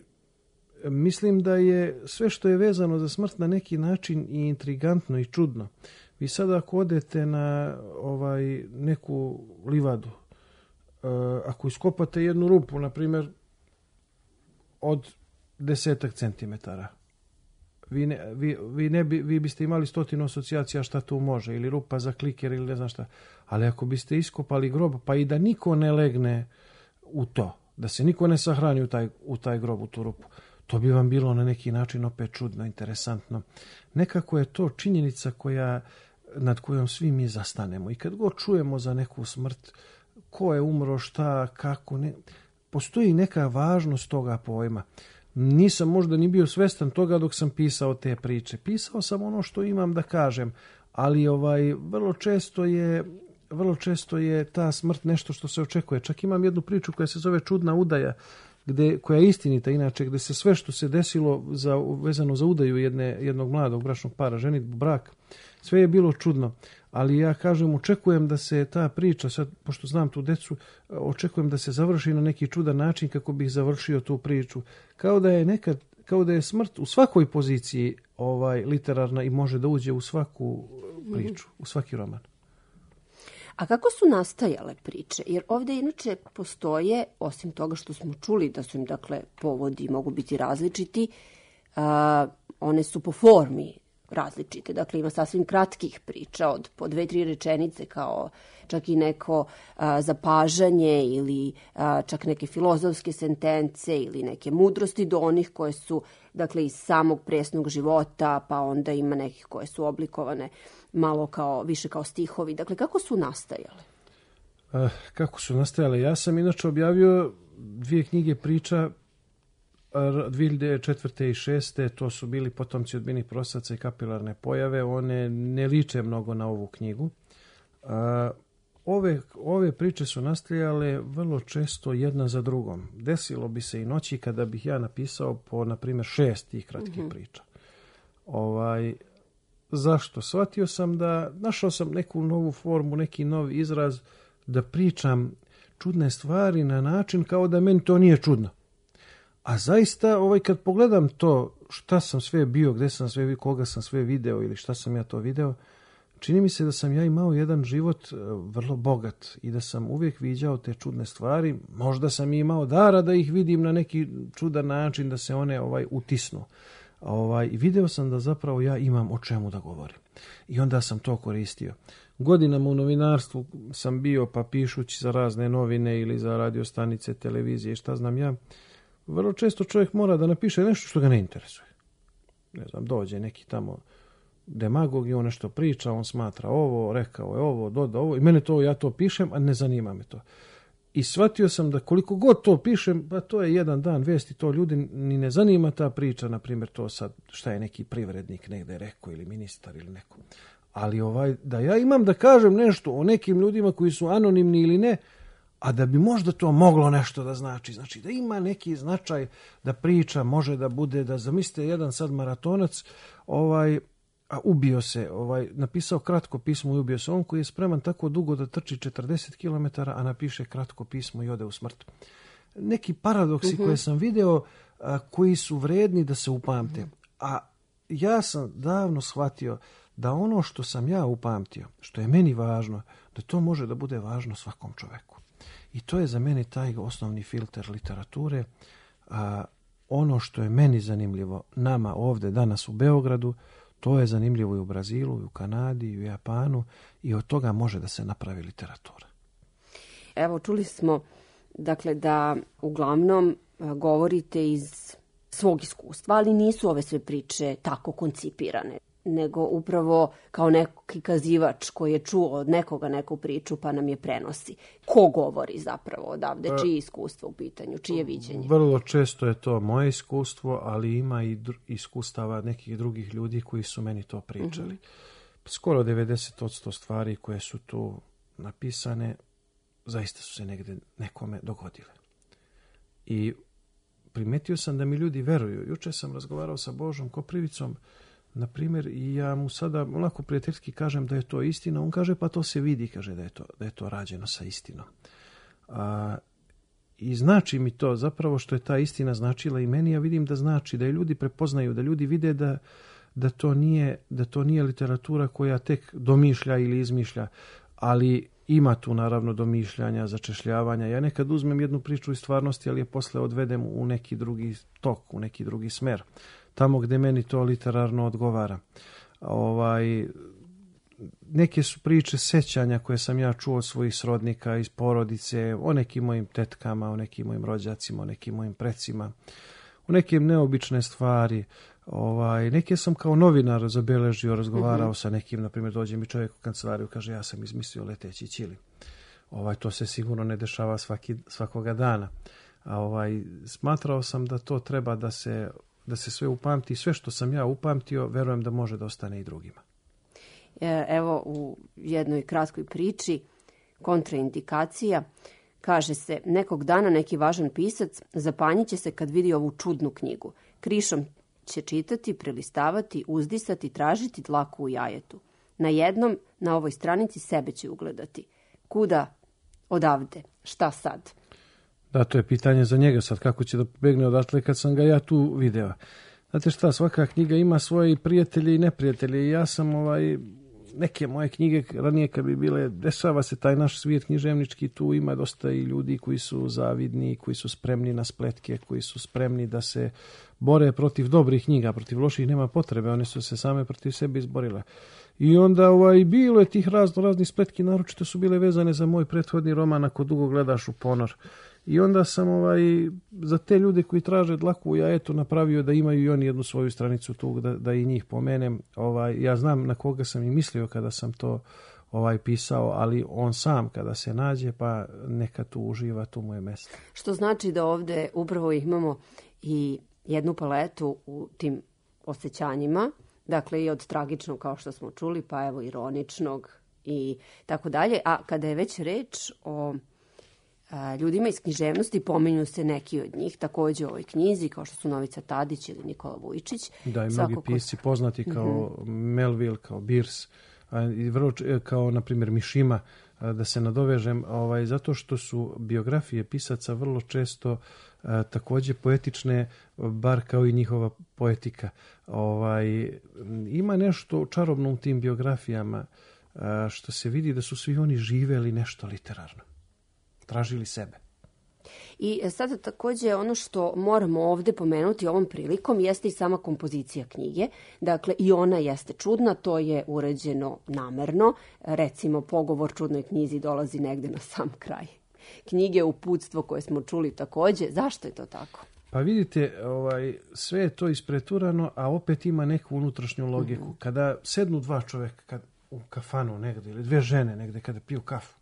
mislim da je sve što je vezano za smrt na neki način i intrigantno i čudno. Vi sada ako odete na ovaj, neku livadu, ako iskopate jednu rupu, na primjer, od desetak centimetara, vi, ne, vi, vi, ne bi, vi biste imali stotinu asocijacija šta tu može, ili rupa za kliker ili ne znam šta. Ali ako biste iskopali grob, pa i da niko ne legne u to, da se niko ne sahrani u taj, u taj grob, u tu rupu, to bi vam bilo na neki način opet čudno, interesantno. Nekako je to činjenica koja, nad kojom svi mi zastanemo. I kad god čujemo za neku smrt, ko je umro, šta, kako, ne, postoji neka važnost toga pojma. Nisam možda ni bio svestan toga dok sam pisao te priče. Pisao sam ono što imam da kažem, ali ovaj vrlo često je vrlo često je ta smrt nešto što se očekuje. Čak imam jednu priču koja se zove Čudna udaja, gde, koja je istinita inače, gde se sve što se desilo za, vezano za udaju jedne, jednog mladog bračnog para, ženitbu, brak, sve je bilo čudno. Ali ja kažem, očekujem da se ta priča, sad, pošto znam tu decu, očekujem da se završi na neki čudan način kako bih završio tu priču. Kao da je nekad, kao da je smrt u svakoj poziciji ovaj literarna i može da uđe u svaku priču, u svaki roman. A kako su nastajale priče? Jer ovdje inače postoje, osim toga što smo čuli da su im, dakle, povodi mogu biti različiti, a, one su po formi različite. Dakle, ima sasvim kratkih priča od po dve, tri rečenice, kao čak i neko a, zapažanje ili a, čak neke filozofske sentence ili neke mudrosti do onih koje su, dakle, iz samog presnog života, pa onda ima nekih koje su oblikovane malo kao, više kao stihovi. Dakle, kako su nastajale? Uh, kako su nastajale? Ja sam inače objavio dvije knjige priča dvije hiljade četvrte i šeste. To su bili Potomci odbijenih prosaca i Kapilarne pojave. One ne liče mnogo na ovu knjigu. Uh, ove, ove priče su nastajale vrlo često jedna za drugom. Desilo bi se i noći kada bih ja napisao po, na primjer, šest tih kratkih mm-hmm. priča. Ovaj... Zašto? Shvatio sam da, našao sam neku novu formu, neki novi izraz da pričam čudne stvari na način kao da meni to nije čudno. A zaista, ovaj, kad pogledam to šta sam sve bio, gde sam sve, koga sam sve video ili šta sam ja to video, čini mi se da sam ja imao jedan život vrlo bogat i da sam uvijek viđao te čudne stvari. Možda sam imao dara da ih vidim na neki čudan način, da se one ovaj utisnu. Ovaj, I video sam da zapravo ja imam o čemu da govorim. I onda sam to koristio. Godinama u novinarstvu sam bio, pa pišući za razne novine ili za radiostanice, televizije i šta znam ja, vrlo često čovjek mora da napiše nešto što ga ne interesuje. Ne znam, dođe neki tamo demagog i on nešto priča, on smatra ovo, rekao je ovo, doda ovo i mene to, ja to pišem, a ne zanima me to. I shvatio sam da koliko god to pišem, pa to je jedan dan vesti, to ljudi ni ne zanima ta priča, na primjer to sad šta je neki privrednik negde rekao ili ministar ili neko. Ali ovaj, da ja imam da kažem nešto o nekim ljudima koji su anonimni ili ne, a da bi možda to moglo nešto da znači. Znači da ima neki značaj da priča, može da bude, da zamislite jedan sad maratonac, ovaj, a ubio se, ovaj, napisao kratko pismo i ubio se. On koji je spreman tako dugo da trči četrdeset kilometara, a napiše kratko pismo i ode u smrt. Neki paradoksi uh-huh. koje sam video, a, koji su vredni da se upamte. A ja sam davno shvatio da ono što sam ja upamtio, što je meni važno, da to može da bude važno svakom čoveku. I to je za mene taj osnovni filter literature. A, ono što je meni zanimljivo, nama ovde danas u Beogradu, to je zanimljivo i u Brazilu, i u Kanadi, i u Japanu i od toga može da se napravi literatura. Evo, čuli smo dakle, da uglavnom govorite iz svog iskustva, ali nisu ove sve priče tako koncipirane, nego upravo kao neki kazivač koji je čuo od nekoga neku priču pa nam je prenosi. Ko govori zapravo odavde? Čije iskustvo u pitanju? Čije viđenje? Vrlo često je to moje iskustvo, ali ima i dru- iskustava nekih drugih ljudi koji su meni to pričali. Uh-huh. Skoro devedeset posto stvari koje su tu napisane zaista su se negde nekome dogodile. I primetio sam da mi ljudi veruju. Juče sam razgovarao sa Božom Koprivicom, na primjer, i ja mu sada onako prijateljski kažem da je to istina. On kaže, pa to se vidi, kaže da je to, da je to rađeno sa istinom. A, I znači mi to zapravo što je ta istina značila i meni, ja vidim da znači, da je ljudi prepoznaju, da ljudi vide da, da, to nije, da to nije literatura koja tek domišlja ili izmišlja, ali ima tu naravno domišljanja, začešljavanja. Ja nekad uzmem jednu priču iz stvarnosti, ali je posle odvedem u neki drugi tok, u neki drugi smer. Tamo gde meni to literarno odgovara. Ovaj, neke su priče sećanja koje sam ja čuo od svojih srodnika iz porodice, o nekim mojim tetkama, o nekim mojim rođacima, o nekim mojim precima, o nekim neobične stvari. Ovaj, neke sam kao novinar zabeležio, razgovarao mm-hmm. sa nekim, na primjer dođe mi čovjek u kancelariju, kaže ja sam izmislio leteći ćili. Ovaj, to se sigurno ne dešava svaki, svakoga dana. A ovaj, smatrao sam da to treba da se da se sve upamti, sve što sam ja upamtio, verujem da može da ostane i drugima. Evo, u jednoj kratkoj priči, kontraindikacija, kaže se, nekog dana neki važan pisac zapanjit će se kad vidi ovu čudnu knjigu. Krišom će čitati, prelistavati, uzdisati, tražiti dlaku u jajetu. Na jednom, na ovoj stranici sebe će ugledati. Kuda? Odavde. Šta sad? Da, to je pitanje za njega sad, kako će da pobegne odatle kad sam ga ja tu video. Znate šta, svaka knjiga ima svoje prijatelje i neprijatelje i ja sam ovaj, neke moje knjige ranije kad bi bile, dešava se taj naš svijet književnički, tu ima dosta i ljudi koji su zavidni, koji su spremni na spletke, koji su spremni da se bore protiv dobrih knjiga, protiv loših nema potrebe, one su se same protiv sebe izborile. I onda ovaj, bilo je tih razno raznih spletki, naročito su bile vezane za moj prethodni roman Ako dugo gledaš u ponor. I onda sam ovaj, za te ljude koji traže dlaku u jajetu napravio da imaju i oni jednu svoju stranicu tu, da, da i njih pomenem. Ovaj, ja znam na koga sam i mislio kada sam to ovaj, pisao, ali on sam kada se nađe, pa neka tu uživa, tu mu je mesto. Što znači da ovde upravo imamo i jednu paletu u tim osjećanjima, dakle i od tragičnog kao što smo čuli, pa evo ironičnog i tako dalje. A kada je već reč o a, ljudima iz književnosti, pominju se neki od njih, takođe u ovoj knjizi, kao što su Novica Tadić ili Nikola Vujčić. Da, i mnogi ko... pisci poznati kao mm-hmm. Melville, kao Bierce, a, i vrlo, kao na primjer Mišima, da se nadovežem, ovaj, zato što su biografije pisaca vrlo često a, takođe poetične, bar kao i njihova poetika. Ovaj, ima nešto čarobno u tim biografijama, a, što se vidi da su svi oni živeli nešto literarno. Tražili sebe. I sada takođe ono što moramo ovde pomenuti ovom prilikom jeste i sama kompozicija knjige. Dakle, i ona jeste čudna, to je uređeno namerno. Recimo, pogovor čudnoj knjizi dolazi negde na sam kraj knjige, uputstvo koje smo čuli takođe. Zašto je to tako? Pa vidite, ovaj, sve je to ispreturano, a opet ima neku unutrašnju logiku. Mm-hmm. Kada sednu dva čoveka kad, u kafanu negde, ili dve žene negde kada piju kafu,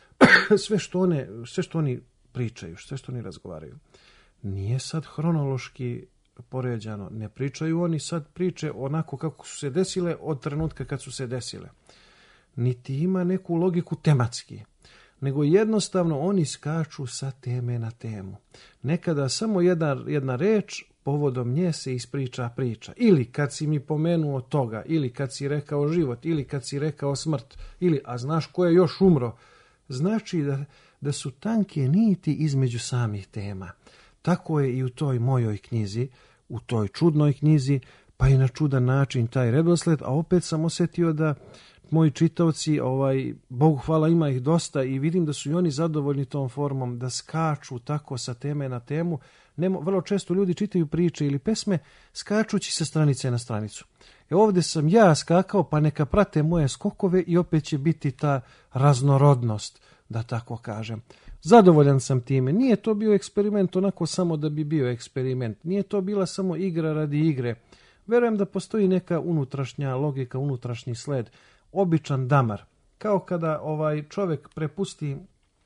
sve što one, sve što oni pričaju, sve što oni razgovaraju, nije sad hronološki poređano. Ne pričaju oni sad priče onako kako su se desile od trenutka kad su se desile. Niti ima neku logiku tematski, nego jednostavno oni skaču sa teme na temu. Nekada samo jedna, jedna reč, povodom nje se ispriča priča. Ili kad si mi pomenuo toga, ili kad si rekao život, ili kad si rekao smrt, ili a znaš ko je još umro. Znači da, da su tanke niti između samih tema. Tako je i u toj mojoj knjizi, u toj čudnoj knjizi, pa i na čudan način taj redosled, a opet sam osjetio da moji čitaoci, ovaj, Bogu hvala, ima ih dosta i vidim da su i oni zadovoljni tom formom, da skaču tako sa teme na temu. Nemo, vrlo često ljudi čitaju priče ili pesme skačući sa stranice na stranicu. E ovdje sam ja skakao, pa neka prate moje skokove i opet će biti ta raznorodnost, da tako kažem. Zadovoljan sam time. Nije to bio eksperiment onako samo da bi bio eksperiment. Nije to bila samo igra radi igre. Verujem da postoji neka unutrašnja logika, unutrašnji sled. Običan damar. Kao kada ovaj čovjek prepusti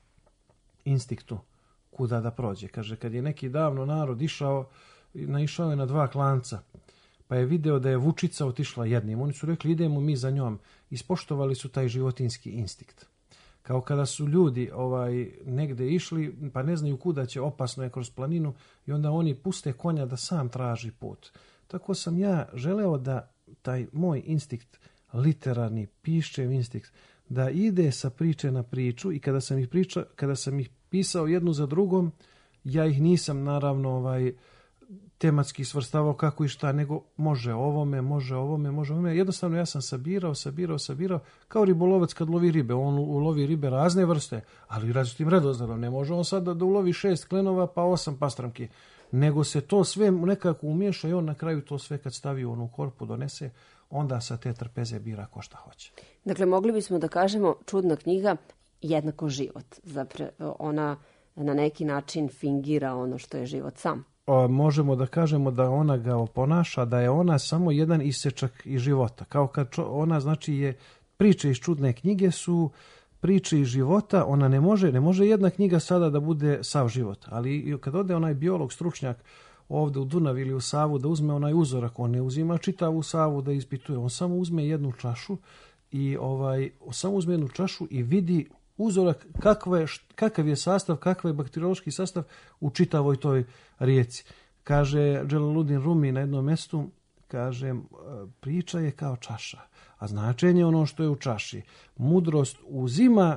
instinktu kuda da prođe. Kaže, kad je neki davno narod išao, naišao je na dva klanca, pa je video da je vučica otišla jednim. Oni su rekli, idemo mi za njom. Ispoštovali su taj životinski instinkt. Kao kada su ljudi ovaj negde išli, pa ne znaju kuda će, opasno je kroz planinu, i onda oni puste konja da sam traži put. Tako sam ja želeo da taj moj instinkt, literarni, pišćev instinkt, da ide sa priče na priču, i kada sam ih priča, kada sam ih pisao jednu za drugom, ja ih nisam naravno ovaj tematski svrstavao kako i šta, nego može ovome, može ovome, može ovome. Jednostavno ja sam sabirao, sabirao, sabirao, kao ribolovac kad lovi ribe. On ulovi ribe razne vrste, ali različitim redosledom. Ne može on sad da, da ulovi šest klenova pa osam pastramki, nego se to sve nekako umiješa i on na kraju to sve kad stavi u onu korpu donese, onda sa te trpeze bira ko šta hoće. Dakle, mogli bismo da kažemo čudna knjiga jednako život. Zapravo ona na neki način fingira ono što je život sam. O, možemo da kažemo da ona ga oponaša, da je ona samo jedan isečak iz života. Kao kad čo, ona znači je priče iz čudne knjige su priče iz života, ona ne može, ne može jedna knjiga sada da bude sav život. Ali kad ode onaj biolog, stručnjak ovde u Dunav ili u Savu da uzme onaj uzorak, on ne uzima čitavu Savu da ispituje, on samo uzme jednu čašu i ovaj samo uzme jednu čašu i vidi uzorak kakav je, kakav je sastav, kakav je bakteriološki sastav u čitavoj toj rijeci. Kaže Dželaluddin Rumi na jednom mjestu, kaže, priča je kao čaša, a značenje ono što je u čaši. Mudrost uzima,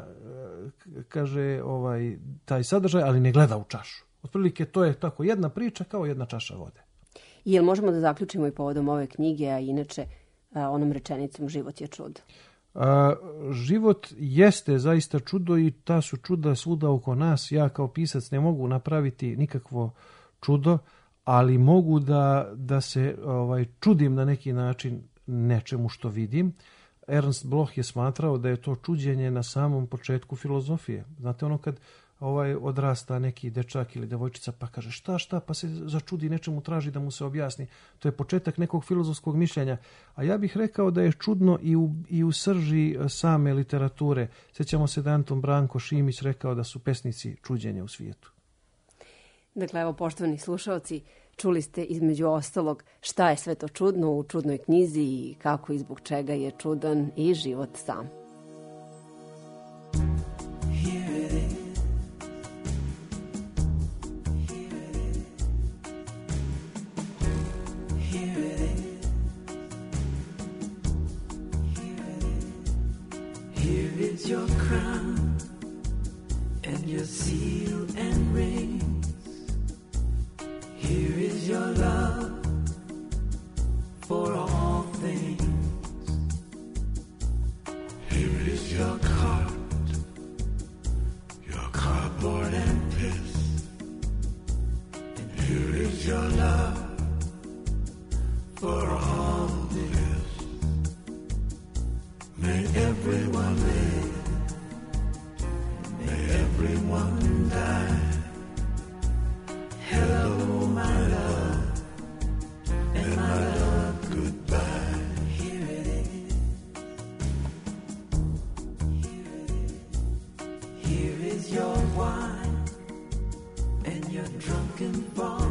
kaže, ovaj taj sadržaj, ali ne gleda u čašu. Otprilike to je tako jedna priča kao jedna čaša vode. I jel možemo da zaključimo i povodom ove knjige, a inače onom rečenicom život je čudo? A, život jeste zaista čudo i ta su čuda svuda oko nas. Ja kao pisac ne mogu napraviti nikakvo čudo, ali mogu da, da se ovaj, čudim na neki način nečemu što vidim. Ernst Bloch je smatrao da je to čuđenje na samom početku filozofije. Znate ono kad ovaj odrasta neki dečak ili devojčica pa kaže šta šta pa se začudi, nečemu traži da mu se objasni. To je početak nekog filozofskog mišljenja. A ja bih rekao da je čudno i u, i u srži same literature. Sjećamo se da Anton Branko Šimić rekao da su pesnici čuđenja u svijetu. Dakle, evo, poštovani slušaoci, čuli ste između ostalog šta je sve to čudno u čudnoj knjizi i kako i zbog čega je čudan i život sam. Here is your crown. your seal and rings. Here is your love for all things. Here is your cart, your cardboard and piss. And here is your love for all this. May everyone live, may everyone die. Hello, my love, and my love, goodbye. Here it is. Here is your wine and your drunken fall.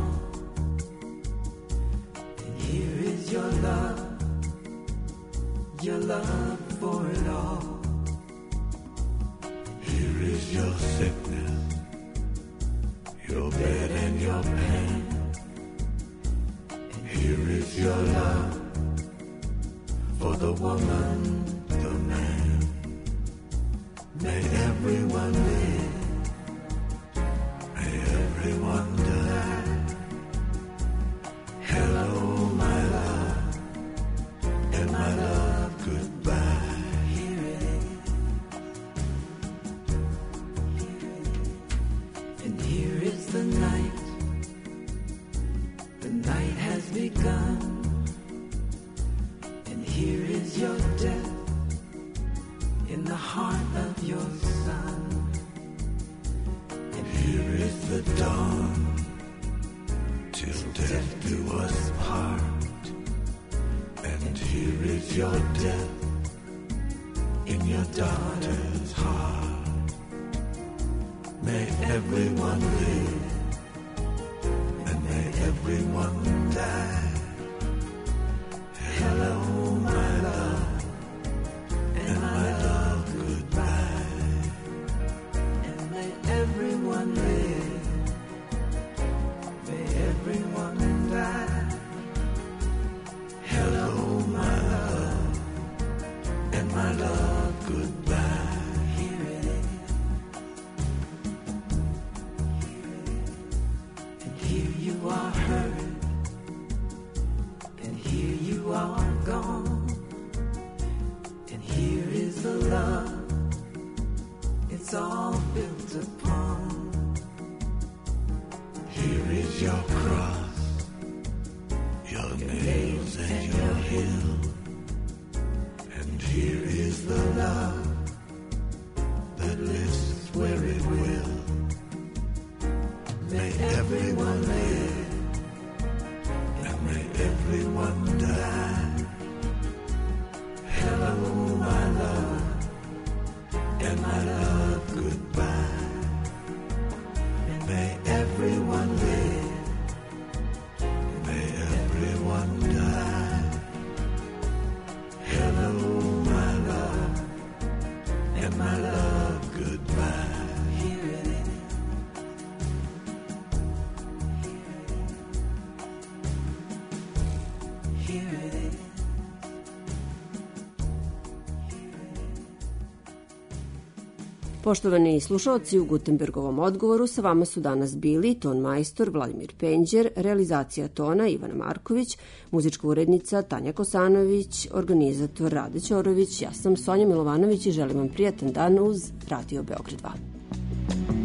And here is your love, your love for it all. Here is your sickness, your bed and your pain. And here is your love for the woman, the man. May everyone live, may everyone die. Hello, my love, and my love, goodbye. Here it is. And here is the night. The night has begun. And here is your death in the heart of your son. And here is the dawn till death do us part. And here is your death in your daughter's heart. May everyone live, and may everyone die. Hello, my love, and my love, goodbye. And may everyone live, may everyone die. Hello, my love, and my love, goodbye. Here it is. And here you are hurt, and here you are gone. And here is the love it's all built upon. Here is your cross, your nails and your hill. And here is the love that lives where it will. May everyone live, and may everyone die. Hello, my love, and my love, goodbye. And may everyone live, may everyone die. Hello, my love, and my love, goodbye. Here it is. Here it is. Poštovani slušalci, u Gutenbergovom odgovoru sa vama su danas bili ton majstor Vladimir Penđer, realizacija tona Ivana Marković, muzička urednica Tanja Kosanović, organizator Rade Ćorović, ja sam Sonja Milovanović i želim vam prijatan dan uz Radio Beograd dva.